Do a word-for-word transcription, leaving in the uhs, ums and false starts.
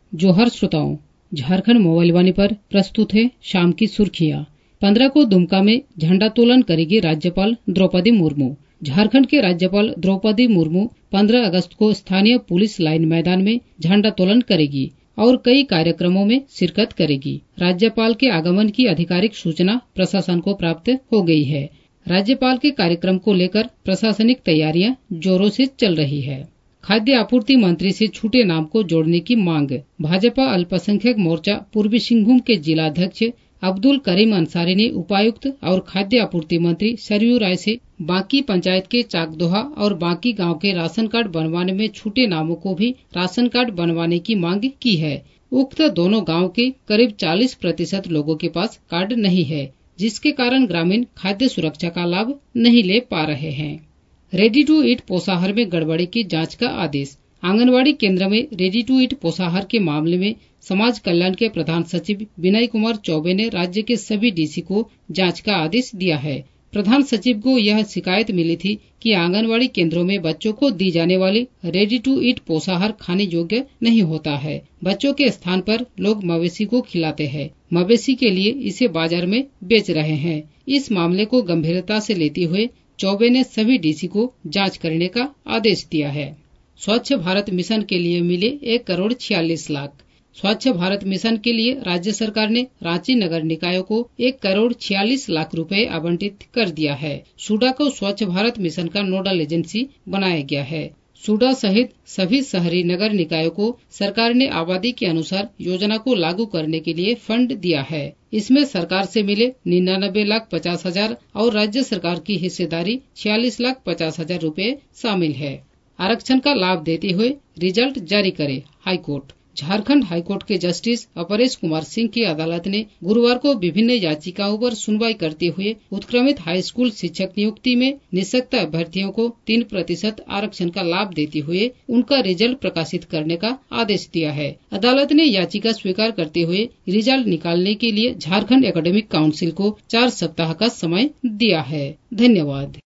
जोहर श्रोताओं, झारखंड मोबाइल वाणी पर प्रस्तुत है शाम की सुर्खियां। पंद्रह को दुमका में झंडोत्तोलन करेगी राज्यपाल द्रौपदी मुर्मू। झारखंड के राज्यपाल द्रौपदी मुर्मू पंद्रह अगस्त को स्थानीय पुलिस लाइन मैदान में झंडोत्तोलन करेगी और कई कार्यक्रमों में शिरकत करेगी। राज्यपाल के आगमन की आधिकारिक सूचना प्रशासन को प्राप्त हो गई है। राज्यपाल के कार्यक्रम को लेकर प्रशासनिक तैयारियां जोरों से चल रही है। खाद्य आपूर्ति मंत्री से छूटे नाम को जोड़ने की मांग। भाजपा अल्पसंख्यक मोर्चा पूर्वी सिंहभूम के जिला अध्यक्ष अब्दुल करीम अंसारी ने उपायुक्त और खाद्य आपूर्ति मंत्री सरयू राय से बांकी पंचायत के चाकदोहा और बांकी गांव के राशन कार्ड बनवाने में छूटे नामों को भी राशन कार्ड बनवाने की मांग की है। उक्त दोनों गांव के करीब चालीस प्रतिशत लोगों के पास कार्ड नहीं है, जिसके कारण ग्रामीण खाद्य सुरक्षा का लाभ नहीं ले पा रहे हैं। रेडी टू ईट पोषाहार में गड़बड़ी की जांच का आदेश। आंगनवाड़ी केंद्र में रेडी टू ईट पोषाहार के मामले में समाज कल्याण के प्रधान सचिव विनय कुमार चौबे ने राज्य के सभी डीसी को जांच का आदेश दिया है। प्रधान सचिव को यह शिकायत मिली थी कि आंगनवाड़ी केंद्रों में बच्चों को दी जाने वाली रेडी टू ईट पोषाहार खाने योग्य नहीं होता है। बच्चों के स्थान पर लोग मवेशी को खिलाते हैं, मवेशी के लिए इसे बाजार में बेच रहे हैं। इस मामले को गंभीरता से लेते हुए चौबे ने सभी डीसी को जांच करने का आदेश दिया है। स्वच्छ भारत मिशन के लिए मिले एक करोड़ छियालीस लाख। स्वच्छ भारत मिशन के लिए राज्य सरकार ने रांची नगर निकायों को एक करोड़ छियालीस लाख रुपए आवंटित कर दिया है। सूडा को स्वच्छ भारत मिशन का नोडल एजेंसी बनाया गया है। सूडा सहित सभी शहरी नगर निकायों को सरकार ने आबादी के अनुसार योजना को लागू करने के लिए फंड दिया है। इसमें सरकार से मिले निन्यानबे लाख पचास हजार और राज्य सरकार की हिस्सेदारी छियालीस लाख पचास हजार रूपए शामिल है। आरक्षण का लाभ देते हुए रिजल्ट जारी करे हाईकोर्ट। झारखंड हाईकोर्ट के जस्टिस अपरेश कुमार सिंह की अदालत ने गुरुवार को विभिन्न याचिकाओं पर सुनवाई करते हुए उत्क्रमित हाई स्कूल शिक्षक नियुक्ति में निःशक्त अभ्यर्थियों को तीन प्रतिशत आरक्षण का लाभ देते हुए उनका रिजल्ट प्रकाशित करने का आदेश दिया है। अदालत ने याचिका स्वीकार करते हुए रिजल्ट निकालने के लिए झारखंड एकेडमिक काउंसिल को चार सप्ताह का समय दिया है। धन्यवाद।